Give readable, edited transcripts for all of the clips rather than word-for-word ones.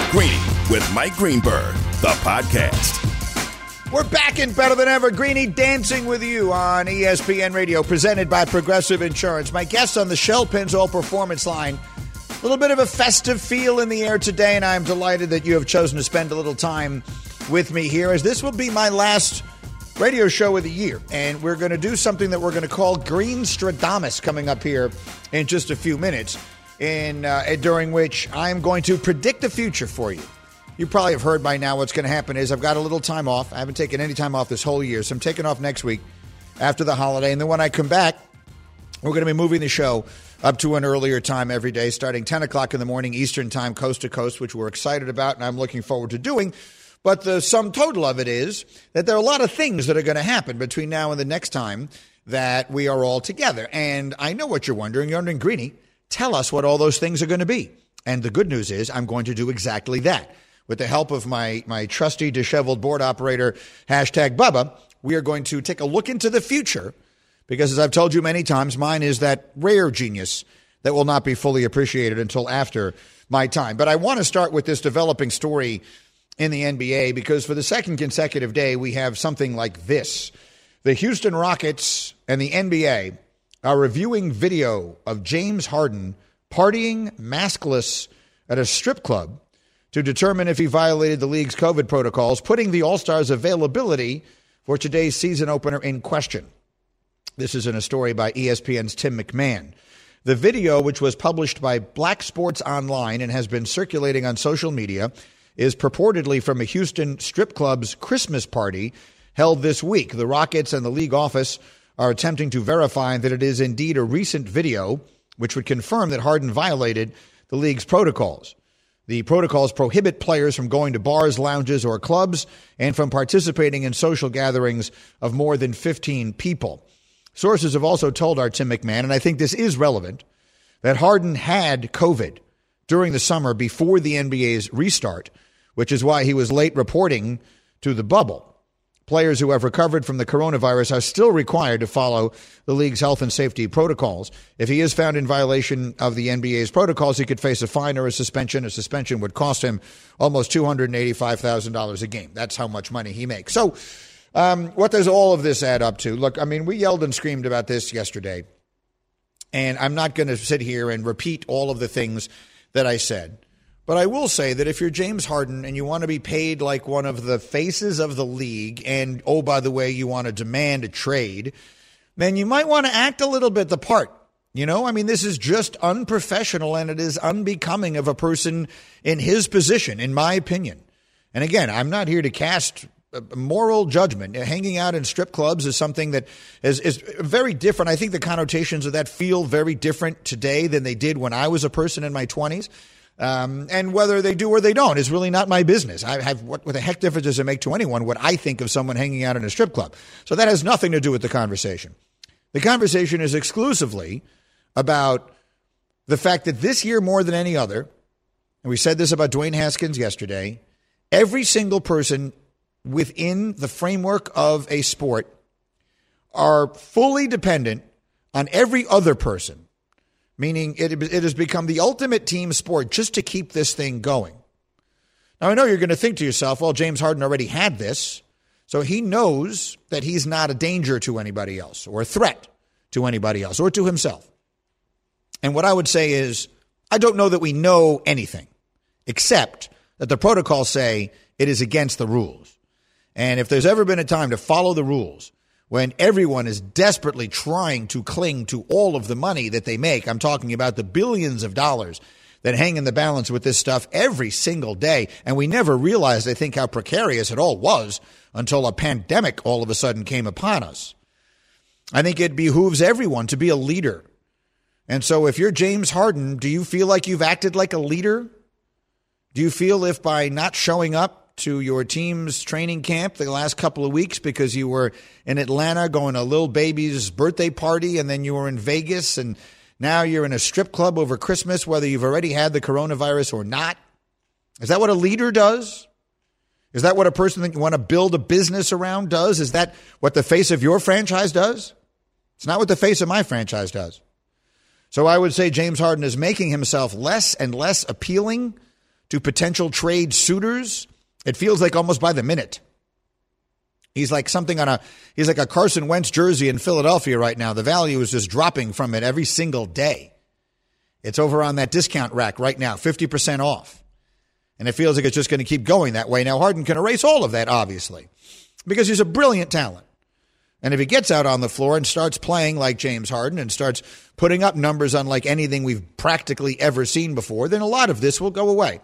Greeny with Mike Greenberg, the podcast. We're back in Better Than Ever. Greeny dancing with you on ESPN Radio, presented by Progressive Insurance. My guest on the Shell Pennzoil Performance Line. A little bit of a festive feel in the air today, and I'm delighted that you have chosen to spend a little time with me here, as this will be my last radio show of the year. And we're going to do something that we're going to call Green Stradamus coming up here in just a few minutes, during which I'm going to predict the future for you. You probably have heard by now what's going to happen is I've got a little time off. I haven't taken any time off this whole year, so I'm taking off next week after the holiday. And then when I come back, we're going to be moving the show up to an earlier time every day, starting 10 o'clock in the morning Eastern time, coast to coast, which we're excited about and I'm looking forward to doing. But the sum total of it is that there are a lot of things that are going to happen between now and the next time that we are all together. And I know what you're wondering. You're wondering, Greeny, tell us what all those things are going to be. And the good news is I'm going to do exactly that. With the help of my trusty disheveled board operator, hashtag Bubba, we are going to take a look into the future because, as I've told you many times, mine is that rare genius that will not be fully appreciated until after my time. But I want to start with this developing story in the NBA because for the second consecutive day, we have something like this. The Houston Rockets and the NBA are reviewing video of James Harden partying maskless at a strip club to determine if he violated the league's COVID protocols, putting the All-Stars' availability for today's season opener in question. This is in a story by ESPN's Tim McMahon. The video, which was published by Black Sports Online and has been circulating on social media, is purportedly from a Houston strip club's Christmas party held this week. The Rockets and the league office are attempting to verify that it is indeed a recent video, which would confirm that Harden violated the league's protocols. The protocols prohibit players from going to bars, lounges, or clubs and from participating in social gatherings of more than 15 people. Sources have also told our Tim McMahon, and I think this is relevant, that Harden had COVID during the summer before the NBA's restart, which is why he was late reporting to the bubble. Players who have recovered from the coronavirus are still required to follow the league's health and safety protocols. If he is found in violation of the NBA's protocols, he could face a fine or a suspension. A suspension would cost him almost $285,000 a game. That's how much money he makes. So what does all of this add up to? Look, I mean, we yelled and screamed about this yesterday, and I'm not going to sit here and repeat all of the things that I said. But I will say that if you're James Harden and you want to be paid like one of the faces of the league and, oh, by the way, you want to demand a trade, then you might want to act a little bit the part. You know, I mean, this is just unprofessional and it is unbecoming of a person in his position, in my opinion. And again, I'm not here to cast moral judgment. Hanging out in strip clubs is something that is very different. I think the connotations of that feel very different today than they did when I was a person in my 20s. And whether they do or they don't is really not my business. What the heck difference does it make to anyone what I think of someone hanging out in a strip club? So that has nothing to do with the conversation. The conversation is exclusively about the fact that this year more than any other, and we said this about Dwayne Haskins yesterday, every single person within the framework of a sport are fully dependent on every other person. Meaning it has become the ultimate team sport just to keep this thing going. Now, I know you're going to think to yourself, well, James Harden already had this, so he knows that he's not a danger to anybody else or a threat to anybody else or to himself. And what I would say is, I don't know that we know anything, except that the protocols say it is against the rules. And if there's ever been a time to follow the rules, when everyone is desperately trying to cling to all of the money that they make, I'm talking about the billions of dollars that hang in the balance with this stuff every single day. And we never realized, I think, how precarious it all was until a pandemic all of a sudden came upon us. I think it behooves everyone to be a leader. And so if you're James Harden, do you feel like you've acted like a leader? Do you feel if by not showing up to your team's training camp the last couple of weeks because you were in Atlanta going to Lil Baby's birthday party and then you were in Vegas and now you're in a strip club over Christmas, whether you've already had the coronavirus or not? Is that what a leader does? Is that what a person that you want to build a business around does? Is that what the face of your franchise does? It's not what the face of my franchise does. So I would say James Harden is making himself less and less appealing to potential trade suitors. It feels like almost by the minute. He's like he's like a Carson Wentz jersey in Philadelphia right now. The value is just dropping from it every single day. It's over on that discount rack right now, 50% off. And it feels like it's just going to keep going that way. Now, Harden can erase all of that, obviously, because he's a brilliant talent. And if he gets out on the floor and starts playing like James Harden and starts putting up numbers unlike anything we've practically ever seen before, then a lot of this will go away.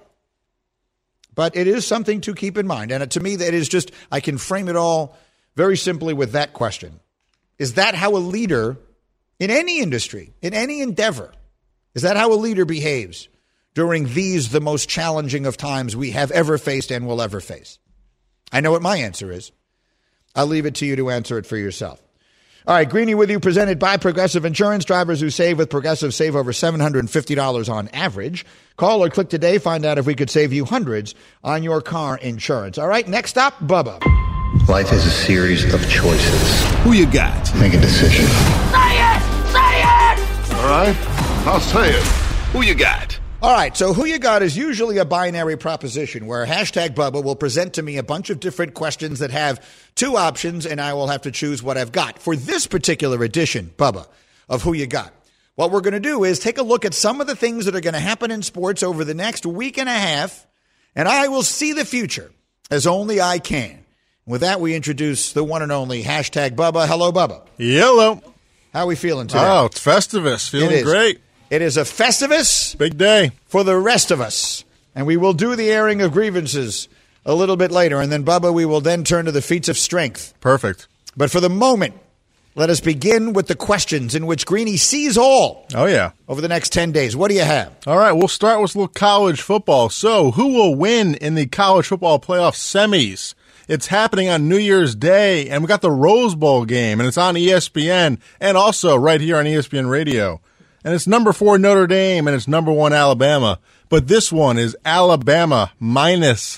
But it is something to keep in mind. And to me, that is just, I can frame it all very simply with that question. Is that how a leader in any industry, in any endeavor, is that how a leader behaves during these, the most challenging of times we have ever faced and will ever face? I know what my answer is. I'll leave it to you to answer it for yourself. All right, Greeny with you, presented by Progressive Insurance. Drivers who save with Progressive save over $750 on average. Call or click today. Find out if we could save you hundreds on your car insurance. All right, next up, Bubba. Life is a series of choices. Who you got? Make a decision. Say it! Say it! All right, I'll say it. Who you got? All right, so who you got is usually a binary proposition where hashtag Bubba will present to me a bunch of different questions that have two options, and I will have to choose what I've got. For this particular edition, Bubba, of Who You Got, what we're going to do is take a look at some of the things that are going to happen in sports over the next week and a half, and I will see the future as only I can. With that, we introduce the one and only hashtag Bubba. Hello, Bubba. Hello. How are we feeling today? Oh, it's Festivus. Feeling great. It is a Festivus. Big day. For the rest of us. And we will do the airing of grievances a little bit later. And then, Bubba, we will then turn to the feats of strength. Perfect. But for the moment, let us begin with the questions in which Greeny sees all. Oh, yeah. Over the next 10 days. What do you have? All right, we'll start with a little college football. So, who will win in the college football playoff semis? It's happening on New Year's Day, and we got the Rose Bowl game, and it's on ESPN, and also right here on ESPN Radio. And it's number 4 Notre Dame, and it's number 1 Alabama. But this one is Alabama minus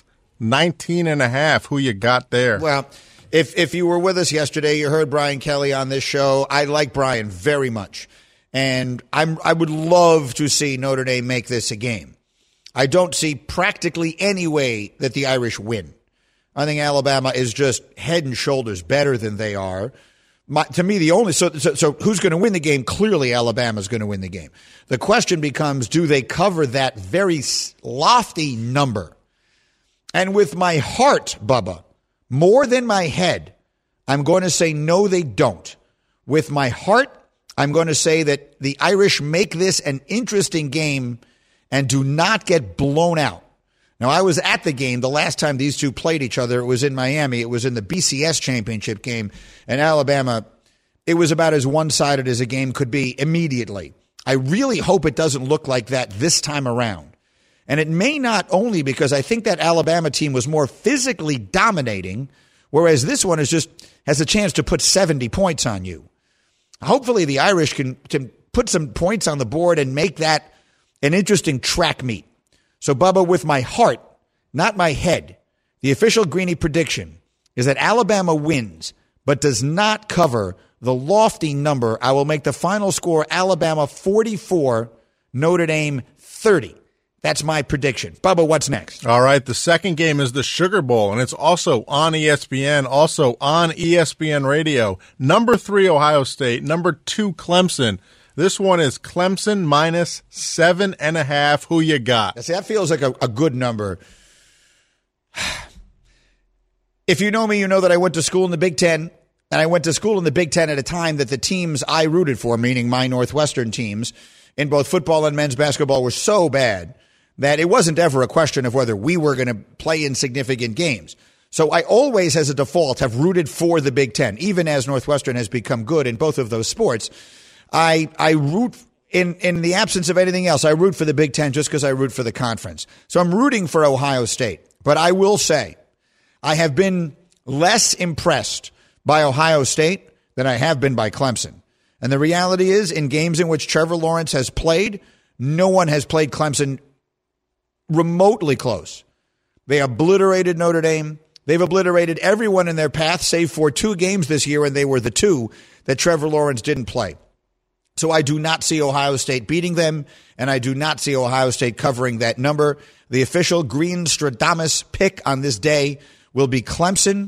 19.5. Who you got there? Well, if you were with us yesterday, you heard Brian Kelly on this show. I like Brian very much. And I would love to see Notre Dame make this a game. I don't see practically any way that the Irish win. I think Alabama is just head and shoulders better than they are. To me, the only so who's going to win the game? Clearly, Alabama's going to win the game. The question becomes, do they cover that very lofty number? And with my heart, Bubba, more than my head, I'm going to say no, they don't. With my heart, I'm going to say that the Irish make this an interesting game and do not get blown out. Now, I was at the game the last time these two played each other. It was in Miami. It was in the BCS championship game. And Alabama, it was about as one-sided as a game could be immediately. I really hope it doesn't look like that this time around. And it may not, only because I think that Alabama team was more physically dominating, whereas this one has a chance to put 70 points on you. Hopefully the Irish can put some points on the board and make that an interesting track meet. So, Bubba, with my heart, not my head, the official Greeny prediction is that Alabama wins, but does not cover the lofty number. I will make the final score Alabama 44, Notre Dame 30. That's my prediction. Bubba, what's next? All right, the second game is the Sugar Bowl, and it's also on ESPN, also on ESPN Radio. Number 3, Ohio State. Number 2, Clemson. This one is Clemson minus 7.5. Who you got? See, that feels like a good number. If you know me, you know that I went to school in the Big Ten, and I went to school in the Big Ten at a time that the teams I rooted for, meaning my Northwestern teams, in both football and men's basketball, were so bad that it wasn't ever a question of whether we were going to play in significant games. So I always, as a default, have rooted for the Big Ten, even as Northwestern has become good in both of those sports. I root, in the absence of anything else, I root for the Big Ten just because I root for the conference. So I'm rooting for Ohio State. But I will say, I have been less impressed by Ohio State than I have been by Clemson. And the reality is, in games in which Trevor Lawrence has played, no one has played Clemson remotely close. They obliterated Notre Dame. They've obliterated everyone in their path, save for 2 games this year, and they were the 2 that Trevor Lawrence didn't play. So I do not see Ohio State beating them, and I do not see Ohio State covering that number. The official Green Stradamus pick on this day will be Clemson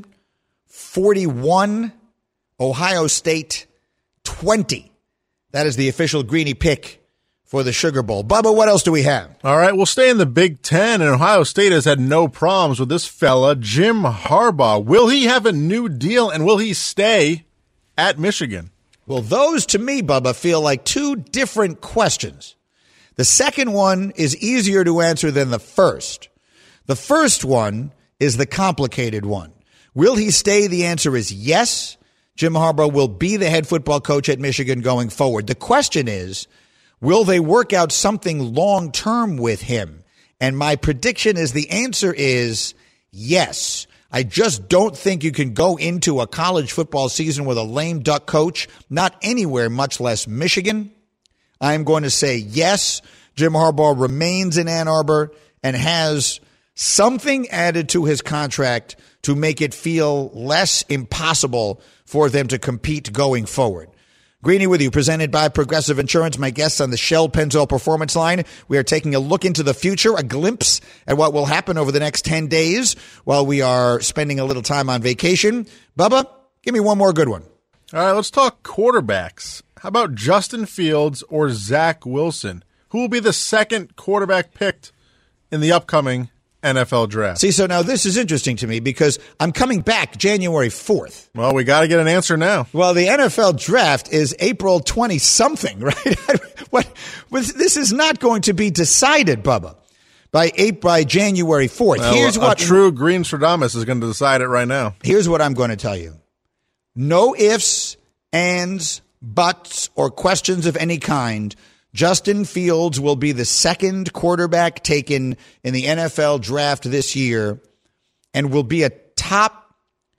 41, Ohio State 20. That is the official Greeny pick for the Sugar Bowl. Bubba, what else do we have? All right, we'll stay in the Big Ten, and Ohio State has had no problems with this fella, Jim Harbaugh. Will he have a new deal, and will he stay at Michigan? Well, those to me, Bubba, feel like two different questions. The second one is easier to answer than the first. The first one is the complicated one. Will he stay? The answer is yes. Jim Harbaugh will be the head football coach at Michigan going forward. The question is, will they work out something long-term with him? And my prediction is the answer is yes. I just don't think you can go into a college football season with a lame duck coach, not anywhere, much less Michigan. I'm going to say yes. Jim Harbaugh remains in Ann Arbor and has something added to his contract to make it feel less impossible for them to compete going forward. Greeny with you, presented by Progressive Insurance. My guests on the Shell Pennzoil Performance Line. We are taking a look into the future, a glimpse at what will happen over the next 10 days while we are spending a little time on vacation. Bubba, give me one more good one. All right, let's talk quarterbacks. How about Justin Fields or Zach Wilson? Who will be the second quarterback picked in the upcoming NFL draft? See, so now this is interesting to me because I'm coming back January 4th. Well, we got to get an answer now. Well, the NFL draft is April 20-something, right? This is not going to be decided, Bubba, by January 4th. Well, Here's what true Green Stradamus is going to decide it right now. Here's what I'm going to tell you. No ifs, ands, buts, or questions of any kind. Justin Fields will be the second quarterback taken in the NFL draft this year and will be a top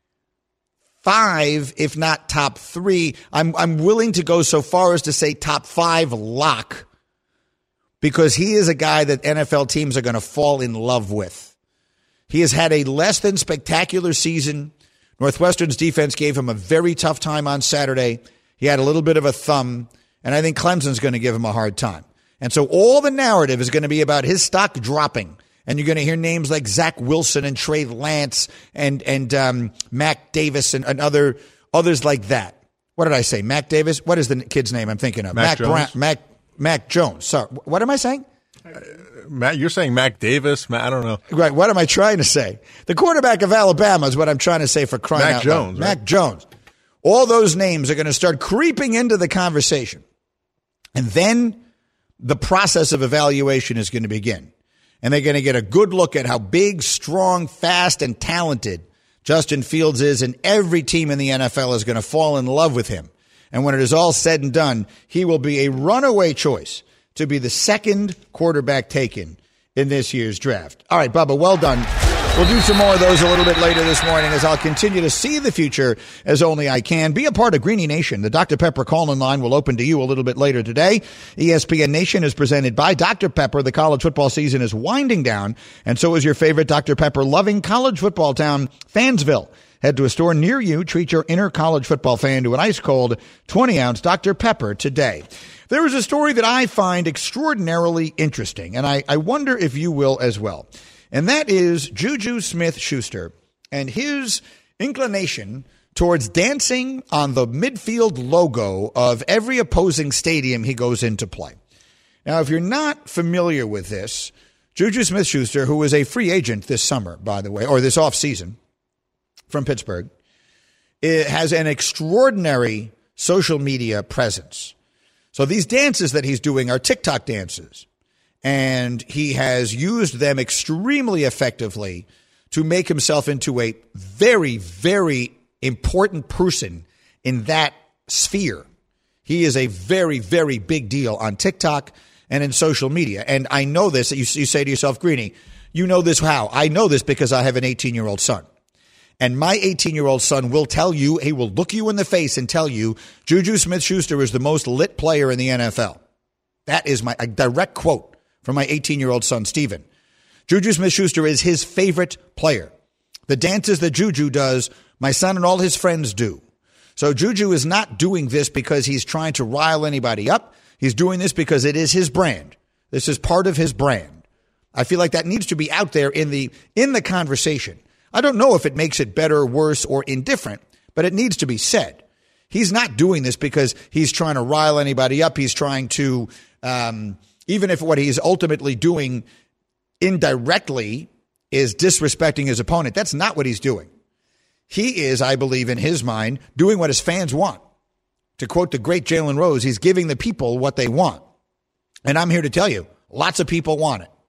5, if not top 3. I'm willing to go so far as to say top 5 lock because he is a guy that NFL teams are going to fall in love with. He has had a less than spectacular season. Northwestern's defense gave him a very tough time on Saturday. He had a little bit of a thumb. And I think Clemson's going to give him a hard time. And so all the narrative is going to be about his stock dropping. And you're going to hear names like Zach Wilson and Trey Lance and Mac Davis and others like that. What did I say? Mac Davis? What is the kid's name I'm thinking of? Mac Jones. Mac Jones. Sorry. What am I saying? Matt, you're saying Mac Davis? I don't know. Right. What am I trying to say? The quarterback of Alabama is what I'm trying to say for crying out loud. Right? Mac Jones. All those names are going to start creeping into the conversation. And then the process of evaluation is going to begin. And they're going to get a good look at how big, strong, fast, and talented Justin Fields is. And every team in the NFL is going to fall in love with him. And when it is all said and done, he will be a runaway choice to be the second quarterback taken in this year's draft. All right, Bubba, well done. We'll do some more of those a little bit later this morning as I'll continue to see the future as only I can. Be a part of Greeny Nation. The Dr. Pepper call-in line will open to you a little bit later today. ESPN Nation is presented by Dr. Pepper. The college football season is winding down, and so is your favorite Dr. Pepper-loving college football town, Fansville. Head to a store near you. Treat your inner college football fan to an ice-cold 20-ounce Dr. Pepper today. There is a story that I find extraordinarily interesting, and I wonder if you will as well. And that is Juju Smith-Schuster and his inclination towards dancing on the midfield logo of every opposing stadium he goes into play. Now, if you're not familiar with this, Juju Smith-Schuster, who was a free agent this summer, by the way, or this offseason from Pittsburgh, has an extraordinary social media presence. So these dances that he's doing are TikTok dances. And he has used them extremely effectively to make himself into a very, very important person in that sphere. He is a very, very big deal on TikTok and in social media. And I know this. You say to yourself, Greeny, you know this how? I know this because I have an 18-year-old son. And my 18-year-old son will tell you, he will look you in the face and tell you, Juju Smith-Schuster is the most lit player in the NFL. That is a direct quote from my 18-year-old son, Steven. Juju Smith-Schuster is his favorite player. The dances that Juju does, my son and all his friends do. So Juju is not doing this because he's trying to rile anybody up. He's doing this because it is his brand. This is part of his brand. I feel like that needs to be out there in the conversation. I don't know if it makes it better, worse, or indifferent, but it needs to be said. He's not doing this because he's trying to rile anybody up. He's trying to, even if what he's ultimately doing indirectly is disrespecting his opponent, that's not what he's doing. He is, I believe, in his mind, doing what his fans want. To quote the great Jalen Rose, he's giving the people what they want. And I'm here to tell you, lots of people want it.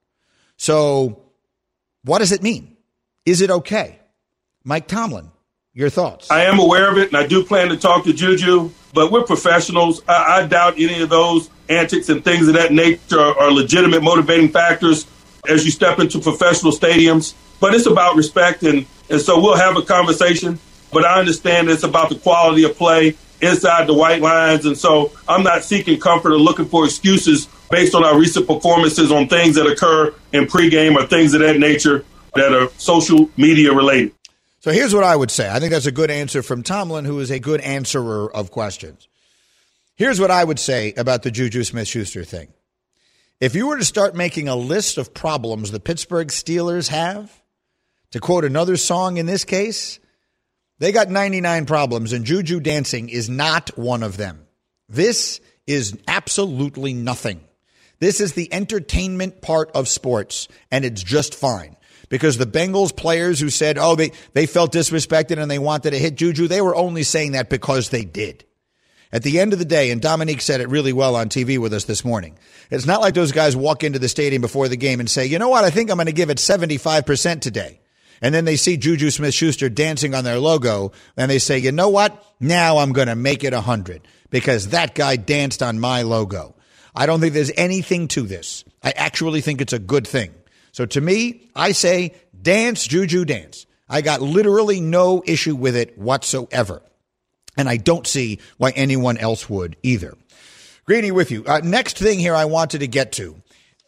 So what does it mean? Is it okay? Mike Tomlin, your thoughts? I am aware of it, and I do plan to talk to Juju, but we're professionals. I doubt any of those antics and things of that nature are legitimate motivating factors as you step into professional stadiums. But it's about respect, and so we'll have a conversation. But I understand it's about the quality of play inside the white lines, and so I'm not seeking comfort or looking for excuses based on our recent performances on things that occur in pregame or things of that nature that are social media related. So here's what I would say. I think that's a good answer from Tomlin, who is a good answerer of questions. Here's what I would say about the Juju Smith-Schuster thing. If you were to start making a list of problems the Pittsburgh Steelers have, to quote another song in this case, they got 99 problems, and Juju dancing is not one of them. This is absolutely nothing. This is the entertainment part of sports, and it's just fine. Because the Bengals players who said, they felt disrespected and they wanted to hit Juju, they were only saying that because they did. At the end of the day, and Dominique said it really well on TV with us this morning, it's not like those guys walk into the stadium before the game and say, you know what, I think I'm going to give it 75% today. And then they see Juju Smith-Schuster dancing on their logo, and they say, you know what? Now I'm going to make it 100 because that guy danced on my logo. I don't think there's anything to this. I actually think it's a good thing. So to me, I say dance, Juju, dance. I got literally no issue with it whatsoever. And I don't see why anyone else would either. Greeny with you. Next thing here I wanted to get to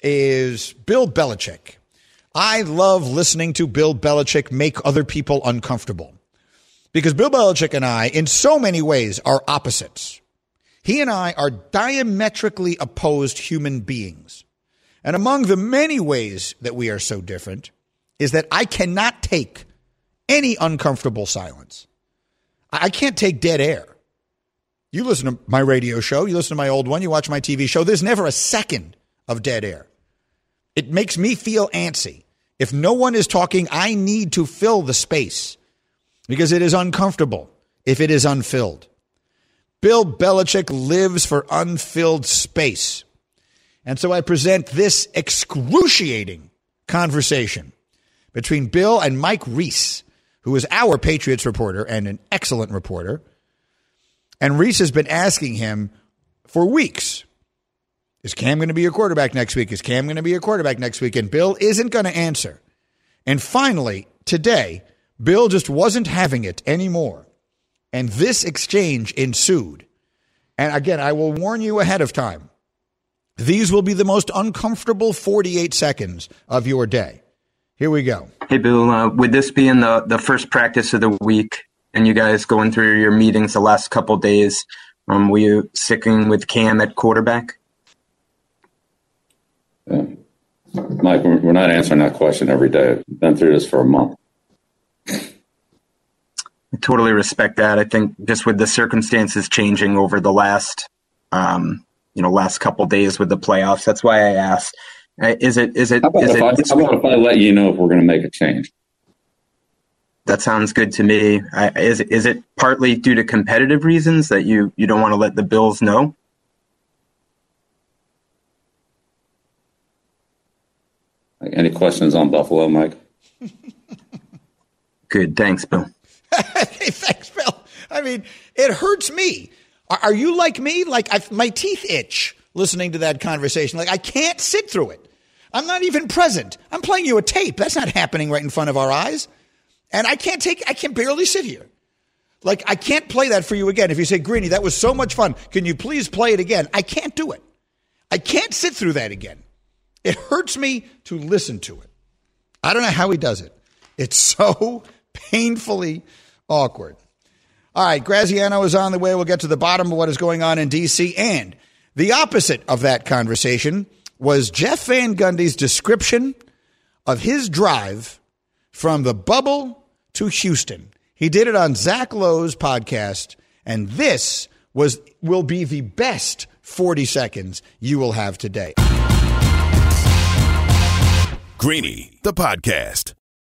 is Bill Belichick. I love listening to Bill Belichick make other people uncomfortable because Bill Belichick and I, in so many ways, are opposites. He and I are diametrically opposed human beings. And among the many ways that we are so different is that I cannot take any uncomfortable silence. I can't take dead air. You listen to my radio show, you listen to my old one, you watch my TV show, there's never a second of dead air. It makes me feel antsy. If no one is talking, I need to fill the space because it is uncomfortable if it is unfilled. Bill Belichick lives for unfilled space. And so I present this excruciating conversation between Bill and Mike Reese, who is our Patriots reporter and an excellent reporter. And Reese has been asking him for weeks, is Cam going to be your quarterback next week? Is Cam going to be your quarterback next week? And Bill isn't going to answer. And finally, today, Bill just wasn't having it anymore. And this exchange ensued. And again, I will warn you ahead of time. These will be the most uncomfortable 48 seconds of your day. Here we go. Hey, Bill, with this being the first practice of the week and you guys going through your meetings the last couple of days, were you sticking with Cam at quarterback? Mike, we're not answering that question every day. We've been through this for a month. I totally respect that. I think just with the circumstances changing over the last couple days with the playoffs, that's why I asked. How about if I let you know if we're going to make a change? That sounds good to me. Is it partly due to competitive reasons that you don't want to let the Bills know? Any questions on Buffalo, Mike? Good. Thanks, Bill. Hey, thanks, Bill. I mean, it hurts me. Are you like me? Like my teeth itch listening to that conversation. Like I can't sit through it. I'm not even present. I'm playing you a tape. That's not happening right in front of our eyes. And I can barely sit here. Like I can't play that for you again. If you say, Greeny, that was so much fun. Can you please play it again? I can't do it. I can't sit through that again. It hurts me to listen to it. I don't know how he does it. It's so painfully awkward. All right, Graziano is on the way. We'll get to the bottom of what is going on in D.C. And the opposite of that conversation was Jeff Van Gundy's description of his drive from the bubble to Houston. He did it on Zach Lowe's podcast, and this will be the best 40 seconds you will have today. Greeny, the podcast.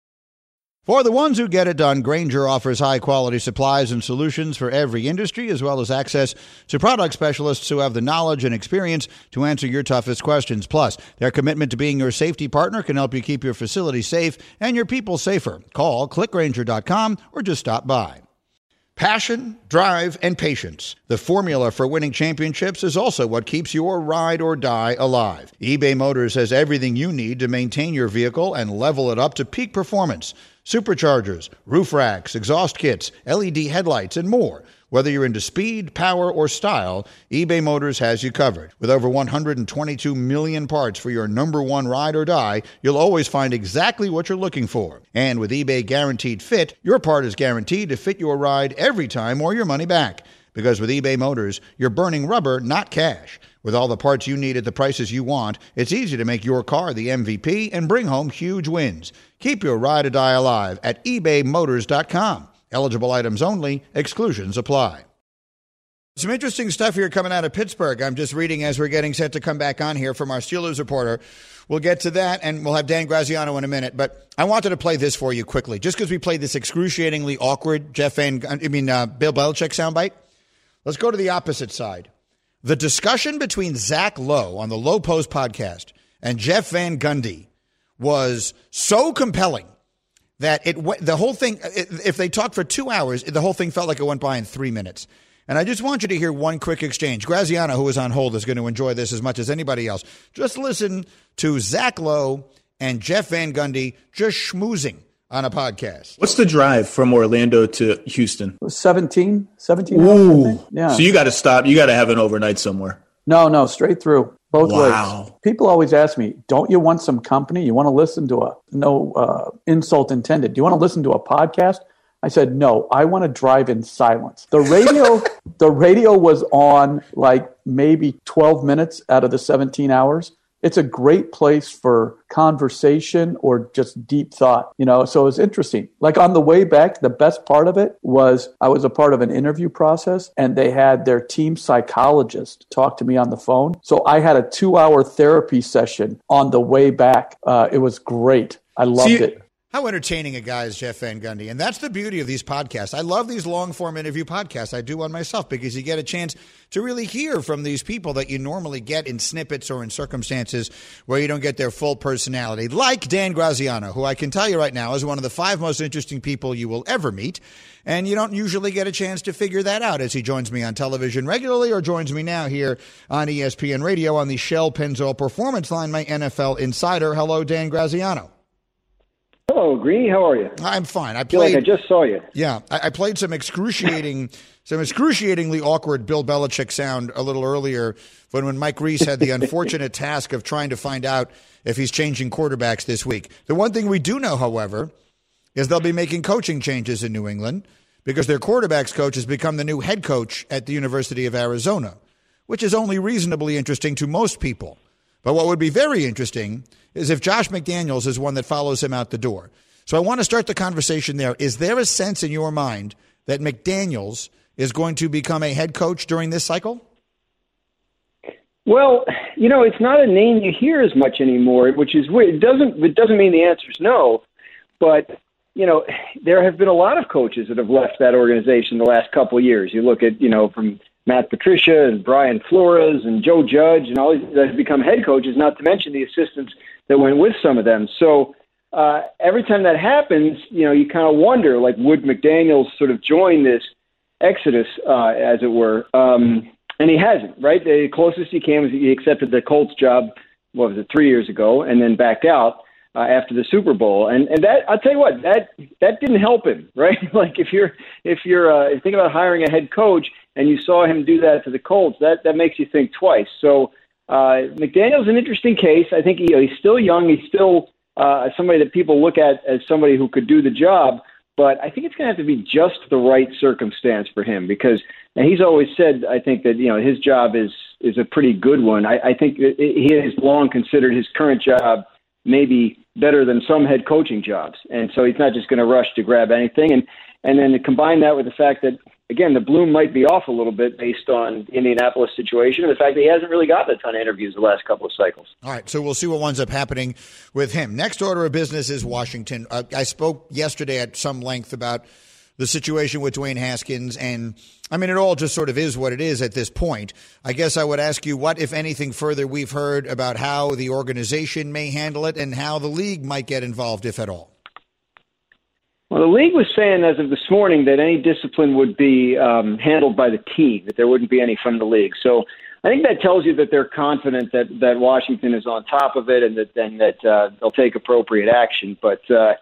For the ones who get it done, Grainger offers high-quality supplies and solutions for every industry, as well as access to product specialists who have the knowledge and experience to answer your toughest questions. Plus, their commitment to being your safety partner can help you keep your facility safe and your people safer. Call clickgrainger.com or just stop by. Passion, drive, and patience. The formula for winning championships is also what keeps your ride or die alive. eBay Motors has everything you need to maintain your vehicle and level it up to peak performance. Superchargers, roof racks, exhaust kits, LED headlights, and more. Whether you're into speed, power, or style, eBay Motors has you covered. With over 122 million parts for your number one ride or die, you'll always find exactly what you're looking for. And with eBay Guaranteed Fit, your part is guaranteed to fit your ride every time or your money back. Because with eBay Motors, you're burning rubber, not cash. With all the parts you need at the prices you want, it's easy to make your car the MVP and bring home huge wins. Keep your ride or die alive at ebaymotors.com. Eligible items only. Exclusions apply. Some interesting stuff here coming out of Pittsburgh. I'm just reading as we're getting set to come back on here from our Steelers reporter. We'll get to that, and we'll have Dan Graziano in a minute. But I wanted to play this for you quickly, just because we played this excruciatingly awkward Bill Belichick soundbite. Let's go to the opposite side. The discussion between Zach Lowe on the Lowe Post podcast and Jeff Van Gundy was so compelling that the whole thing, if they talked for 2 hours, the whole thing felt like it went by in 3 minutes. And I just want you to hear one quick exchange. Graziano, who is on hold, is going to enjoy this as much as anybody else. Just listen to Zach Lowe and Jeff Van Gundy just schmoozing on a podcast. What's the drive from Orlando to Houston? It was 17 Ooh. hours, I think. Yeah. So you got to stop. You got to have an overnight somewhere. No, straight through. Both Wow. ways. People always ask me, don't you want some company? You want to listen to insult intended. Do you want to listen to a podcast? I said, no, I want to drive in silence. The radio was on like maybe 12 minutes out of the 17 hours. It's a great place for conversation or just deep thought, so it was interesting. Like on the way back, the best part of it was I was a part of an interview process and they had their team psychologist talk to me on the phone. So I had a 2-hour therapy session on the way back. It was great. I loved it. How entertaining a guy is Jeff Van Gundy. And that's the beauty of these podcasts. I love these long-form interview podcasts. I do one myself because you get a chance to really hear from these people that you normally get in snippets or in circumstances where you don't get their full personality. Like Dan Graziano, who I can tell you right now is one of the 5 most interesting people you will ever meet. And you don't usually get a chance to figure that out as he joins me on television regularly or joins me now here on ESPN Radio on the Shell Pennzoil Performance Line, my NFL insider. Hello, Dan Graziano. Hello, Greeny. How are you? I'm fine. I feel like I just saw you. Yeah, I played some excruciatingly awkward Bill Belichick sound a little earlier when Mike Reese had the unfortunate task of trying to find out if he's changing quarterbacks this week. The one thing we do know, however, is they'll be making coaching changes in New England because their quarterbacks coach has become the new head coach at the University of Arizona, which is only reasonably interesting to most people. But what would be very interesting is if Josh McDaniels is one that follows him out the door. So I want to start the conversation there. Is there a sense in your mind that McDaniels is going to become a head coach during this cycle? Well, it's not a name you hear as much anymore, which is weird. It doesn't mean the answer is no, but there have been a lot of coaches that have left that organization the last couple of years. You look at, from Matt Patricia and Brian Flores and Joe Judge and all these that have become head coaches, not to mention the assistants that went with some of them. So every time that happens, you kind of wonder, like, would McDaniels sort of join this exodus, as it were? And he hasn't, right? The closest he came was he accepted the Colts job, 3 years ago, and then backed out after the Super Bowl. And that, I'll tell you what, that didn't help him, right? Like if you're thinking about hiring a head coach and you saw him do that to the Colts, that makes you think twice. So McDaniel's an interesting case. I think he's still young. He's still somebody that people look at as somebody who could do the job. But I think it's going to have to be just the right circumstance for him because and he's always said, I think that, his job is a pretty good one. I think he has long considered his current job maybe better than some head coaching jobs. And so he's not just going to rush to grab anything. And then to combine that with the fact that, again, the bloom might be off a little bit based on the Indianapolis situation and the fact that he hasn't really gotten a ton of interviews the last couple of cycles. All right, so we'll see what winds up happening with him. Next order of business is Washington. I spoke yesterday at some length about the situation with Dwayne Haskins, and I mean, it all just sort of is what it is at this point. I guess I would ask you what, if anything, further we've heard about how the organization may handle it and how the league might get involved, if at all. Well, the league was saying as of this morning that any discipline would be handled by the team, that there wouldn't be any from the league. So I think that tells you that they're confident that Washington is on top of it and that they'll take appropriate action. But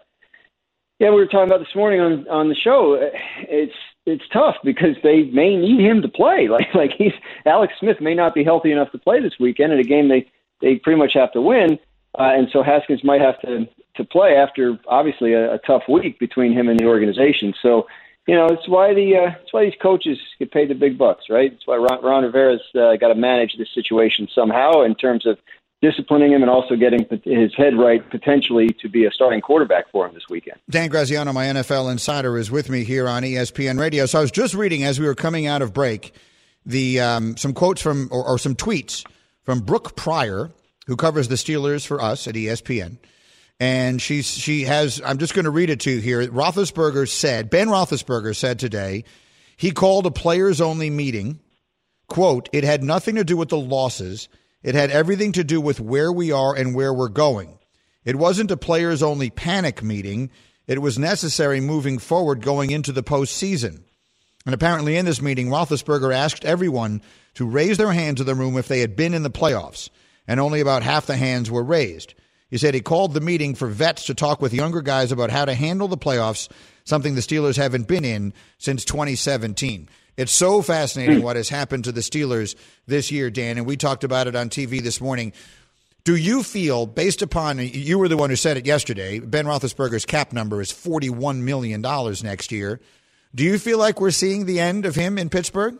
we were talking about this morning on the show. It's tough because they may need him to play. Like Alex Smith may not be healthy enough to play this weekend in a game they pretty much have to win, and so Haskins might have to play after obviously a tough week between him and the organization. So it's why these coaches get paid the big bucks, right? It's why Ron Rivera's got to manage this situation somehow in terms of disciplining him and also getting his head right potentially to be a starting quarterback for him this weekend. Dan Graziano, my NFL insider, is with me here on ESPN Radio. So I was just reading as we were coming out of break some quotes from or some tweets from Brooke Pryor, who covers the Steelers for us at ESPN. And she has, I'm just going to read it to you here. Ben Roethlisberger said today, he called a players-only meeting. Quote, it had nothing to do with the losses. It had everything to do with where we are and where we're going. It wasn't a players-only panic meeting. It was necessary moving forward going into the postseason. And apparently in this meeting, Roethlisberger asked everyone to raise their hands in the room if they had been in the playoffs, and only about half the hands were raised. He said he called the meeting for vets to talk with younger guys about how to handle the playoffs, something the Steelers haven't been in since 2017. It's so fascinating what has happened to the Steelers this year, Dan, and we talked about it on TV this morning. Do you feel, based upon, you were the one who said it yesterday, Ben Roethlisberger's cap number is $41 million next year. Do you feel like we're seeing the end of him in Pittsburgh?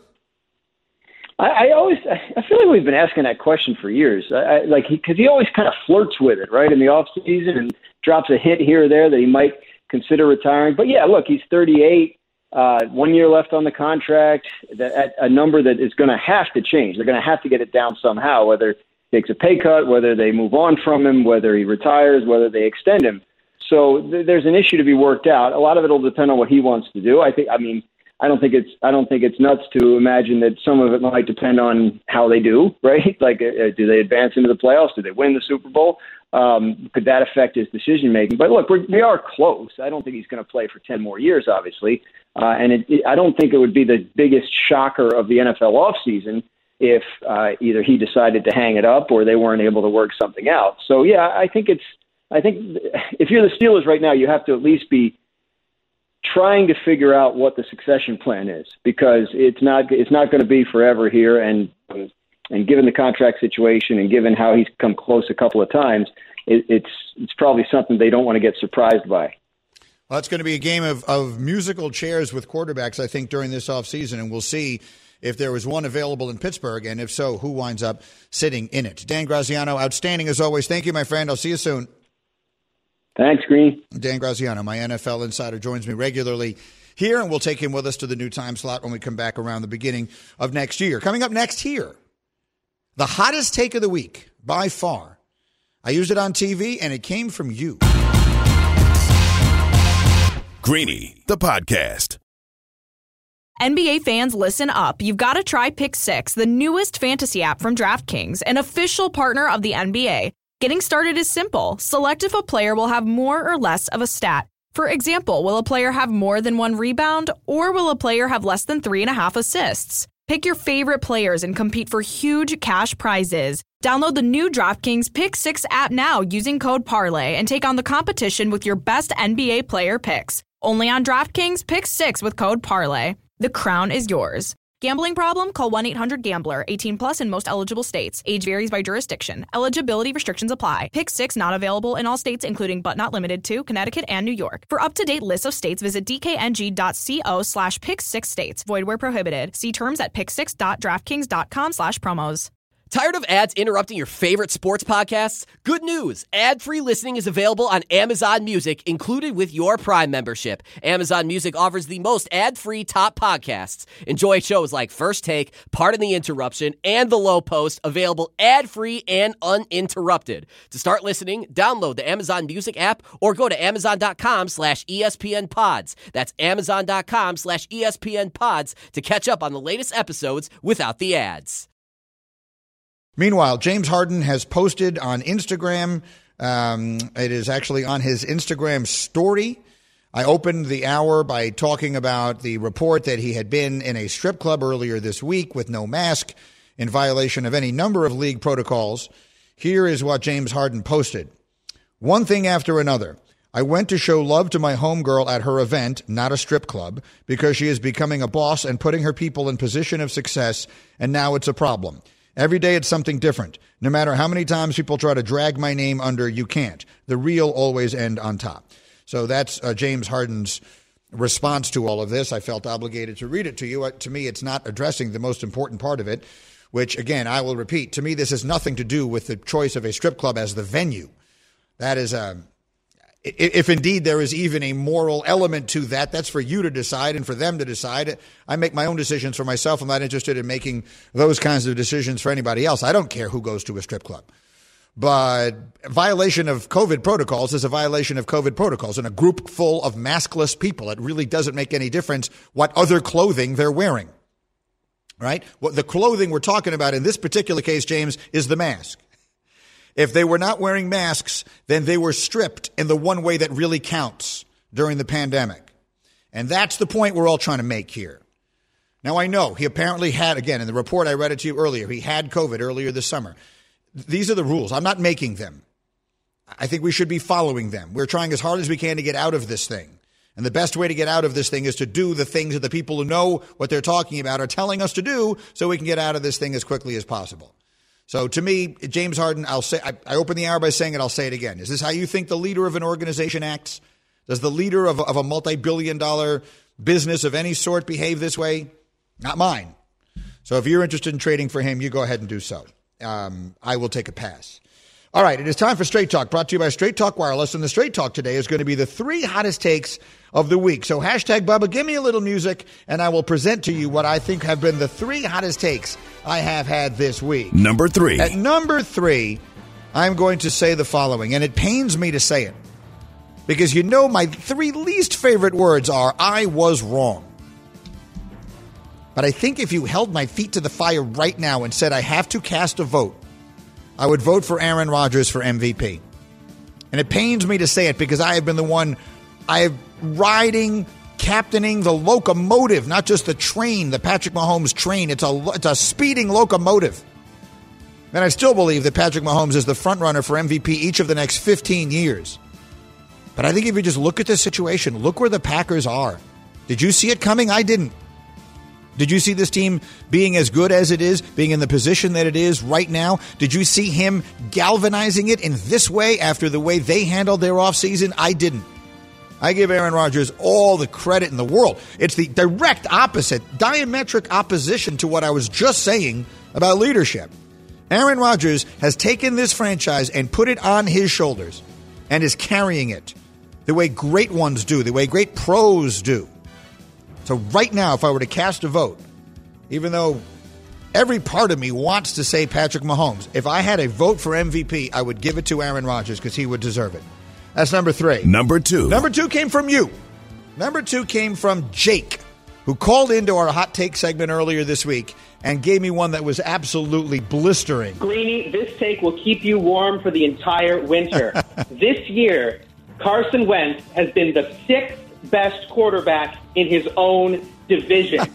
I feel like we've been asking that question for years. Because he always kind of flirts with it, right, in the off season and drops a hint here or there that he might consider retiring. But yeah, look, he's 38, 1 year left on the contract, at a number that is going to have to change. They're going to have to get it down somehow, whether he takes a pay cut, whether they move on from him, whether he retires, whether they extend him. So there's an issue to be worked out. A lot of it will depend on what he wants to do. I don't think it's nuts to imagine that some of it might depend on how they do, right? Like, do they advance into the playoffs? Do they win the Super Bowl? Could that affect his decision making? But look, we are close. I don't think he's going to play for 10 more years, obviously. I don't think it would be the biggest shocker of the NFL offseason if either he decided to hang it up or they weren't able to work something out. So yeah, I think if you're the Steelers right now, you have to at least be trying to figure out what the succession plan is, because it's not going to be forever here. And given the contract situation and given how he's come close a couple of times, it's probably something they don't want to get surprised by. Well, it's going to be a game of musical chairs with quarterbacks, I think, during this offseason, and we'll see if there was one available in Pittsburgh, and if so, who winds up sitting in it. Dan Graziano, outstanding as always. Thank you, my friend. I'll see you soon. Thanks, Green. Dan Graziano, my NFL insider, joins me regularly here, and we'll take him with us to the new time slot when we come back around the beginning of next year. Coming up next here, the hottest take of the week by far. I used it on TV, and it came from you. Greeny, the podcast. NBA fans, listen up. You've got to try Pick 6, the newest fantasy app from DraftKings, an official partner of the NBA. Getting started is simple. Select if a player will have more or less of a stat. For example, will a player have more than 1 rebound, or will a player have less than 3.5 assists? Pick your favorite players and compete for huge cash prizes. Download the new DraftKings Pick 6 app now using code PARLAY and take on the competition with your best NBA player picks. Only on DraftKings Pick 6 with code PARLAY. The crown is yours. Gambling problem? Call 1-800-GAMBLER. 18 plus in most eligible states. Age varies by jurisdiction. Eligibility restrictions apply. Pick 6 not available in all states, including but not limited to Connecticut and New York. For up-to-date lists of states, visit dkng.co/pick6states. Void where prohibited. See terms at pick6.draftkings.com/promos. Tired of ads interrupting your favorite sports podcasts? Good news. Ad-free listening is available on Amazon Music, included with your Prime membership. Amazon Music offers the most ad-free top podcasts. Enjoy shows like First Take, Pardon the Interruption, and The Low Post, available ad-free and uninterrupted. To start listening, download the Amazon Music app or go to amazon.com/ESPNpods. That's amazon.com/ESPNpods to catch up on the latest episodes without the ads. Meanwhile, James Harden has posted on Instagram. It is actually on his Instagram story. I opened the hour by talking about the report that he had been in a strip club earlier this week with no mask in violation of any number of league protocols. Here is what James Harden posted. One thing after another. I went to show love to my homegirl at her event, not a strip club, because she is becoming a boss and putting her people in position of success, and now it's a problem. Every day it's something different. No matter how many times people try to drag my name under, you can't. The real always end on top. So that's James Harden's response to all of this. I felt obligated to read it to you. To me, it's not addressing the most important part of it, which, again, I will repeat. To me, this has nothing to do with the choice of a strip club as the venue. That is if indeed there is even a moral element to that, that's for you to decide and for them to decide. I make my own decisions for myself. I'm not interested in making those kinds of decisions for anybody else. I don't care who goes to a strip club. But violation of COVID protocols is a violation of COVID protocols. In a group full of maskless people, it really doesn't make any difference what other clothing they're wearing. Right? What the clothing we're talking about in this particular case, James, is the mask. If they were not wearing masks, then they were stripped in the one way that really counts during the pandemic. And that's the point we're all trying to make here. Now, I know he apparently had, again, in the report I read it to you earlier, he had COVID earlier this summer. These are the rules. I'm not making them. I think we should be following them. We're trying as hard as we can to get out of this thing. And the best way to get out of this thing is to do the things that the people who know what they're talking about are telling us to do so we can get out of this thing as quickly as possible. So to me, James Harden, I'll say, I open the hour by saying it, I'll say it again. Is this how you think the leader of an organization acts? Does the leader of a multi-billion-dollar business of any sort behave this way? Not mine. So if you're interested in trading for him, you go ahead and do so. I will take a pass. All right, it is time for Straight Talk, brought to you by Straight Talk Wireless. And the Straight Talk today is going to be the 3 hottest takes of the week. So hashtag Bubba, give me a little music, and I will present to you what I think have been the 3 hottest takes I have had this week. Number 3. At number 3, I'm going to say the following, and it pains me to say it, because you know my 3 least favorite words are, I was wrong. But I think if you held my feet to the fire right now and said I have to cast a vote, I would vote for Aaron Rodgers for MVP. And it pains me to say it because I have been the one, I have riding, captaining the locomotive, not just the train, the Patrick Mahomes train. It's a speeding locomotive. And I still believe that Patrick Mahomes is the front runner for MVP each of the next 15 years. But I think if you just look at the situation, look where the Packers are. Did you see it coming? I didn't. Did you see this team being as good as it is, being in the position that it is right now? Did you see him galvanizing it in this way after the way they handled their offseason? I didn't. I give Aaron Rodgers all the credit in the world. It's the direct opposite, diametric opposition to what I was just saying about leadership. Aaron Rodgers has taken this franchise and put it on his shoulders and is carrying it the way great ones do, the way great pros do. So right now, if I were to cast a vote, even though every part of me wants to say Patrick Mahomes, if I had a vote for MVP, I would give it to Aaron Rodgers because he would deserve it. That's number 3. Number 2. Number 2 came from you. Number 2 came from Jake, who called into our Hot Take segment earlier this week and gave me one that was absolutely blistering. Greeny, this take will keep you warm for the entire winter. This year, Carson Wentz has been the 6th best quarterback in his own division.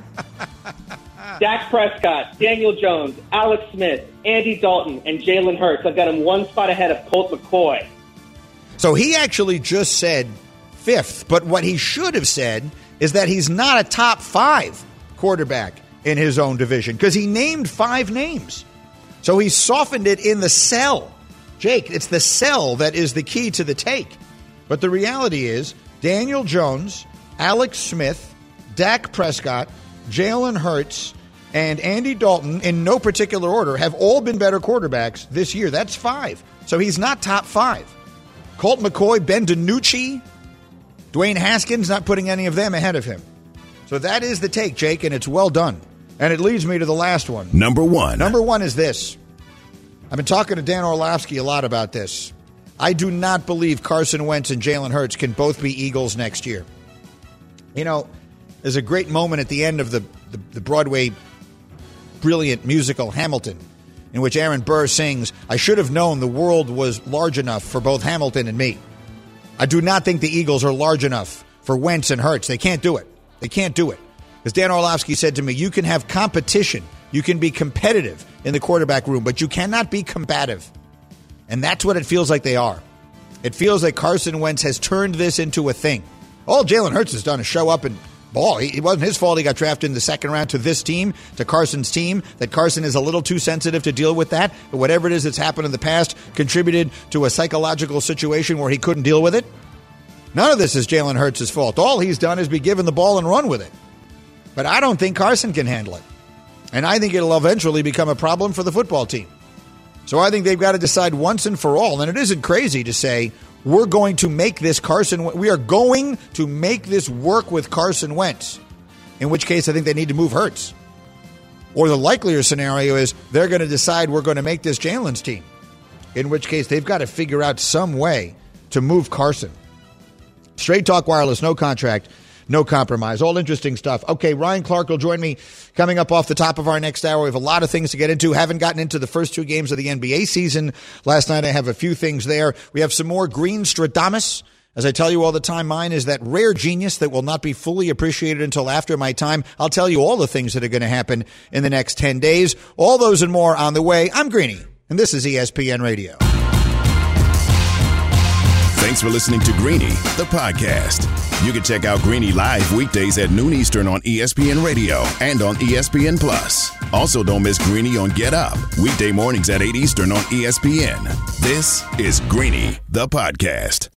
Dak Prescott, Daniel Jones, Alex Smith, Andy Dalton, and Jalen Hurts. I've got him one spot ahead of Colt McCoy. So he actually just said 5th, but what he should have said is that he's not a top 5 quarterback in his own division because he named 5 names. So he softened it in the sell. Jake, it's the sell that is the key to the take. But the reality is Daniel Jones, Alex Smith, Dak Prescott, Jalen Hurts, and Andy Dalton, in no particular order, have all been better quarterbacks this year. That's 5. So he's not top 5. Colt McCoy, Ben DiNucci, Dwayne Haskins, not putting any of them ahead of him. So that is the take, Jake, and it's well done. And it leads me to the last one. Number 1. Number 1 is this. I've been talking to Dan Orlovsky a lot about this. I do not believe Carson Wentz and Jalen Hurts can both be Eagles next year. You know, there's a great moment at the end of the Broadway brilliant musical Hamilton, in which Aaron Burr sings, "I should have known the world was large enough for both Hamilton and me." I do not think the Eagles are large enough for Wentz and Hurts. They can't do it. They can't do it. Because Dan Orlovsky said to me, you can have competition. You can be competitive in the quarterback room, but you cannot be combative. And that's what it feels like they are. It feels like Carson Wentz has turned this into a thing. All Jalen Hurts has done is show up and ball. It wasn't his fault he got drafted in the second round to this team, to Carson's team, that Carson is a little too sensitive to deal with that. But whatever it is that's happened in the past contributed to a psychological situation where he couldn't deal with it. None of this is Jalen Hurts' fault. All he's done is be given the ball and run with it. But I don't think Carson can handle it. And I think it'll eventually become a problem for the football team. So I think they've got to decide once and for all. And it isn't crazy to say, we're going to make this we are going to make this work with Carson Wentz. In which case, I think they need to move Hurts. Or the likelier scenario is they're going to decide we're going to make this Jalen's team. In which case, they've got to figure out some way to move Carson. Straight Talk Wireless, no contract, no compromise. All interesting stuff. Okay, Ryan Clark will join me coming up off the top of our next hour. We have a lot of things to get into. Haven't gotten into the first 2 games of the NBA season. Last night I have a few things there. We have some more Green Stradamus. As I tell you all the time, mine is that rare genius that will not be fully appreciated until after my time. I'll tell you all the things that are going to happen in the next 10 days. All those and more on the way. I'm Greeny, and this is ESPN Radio. Thanks for listening to Greeny, the podcast. You can check out Greeny live weekdays at noon Eastern on ESPN Radio and on ESPN Plus. Also, don't miss Greeny on Get Up, weekday mornings at 8 Eastern on ESPN. This is Greeny, the podcast.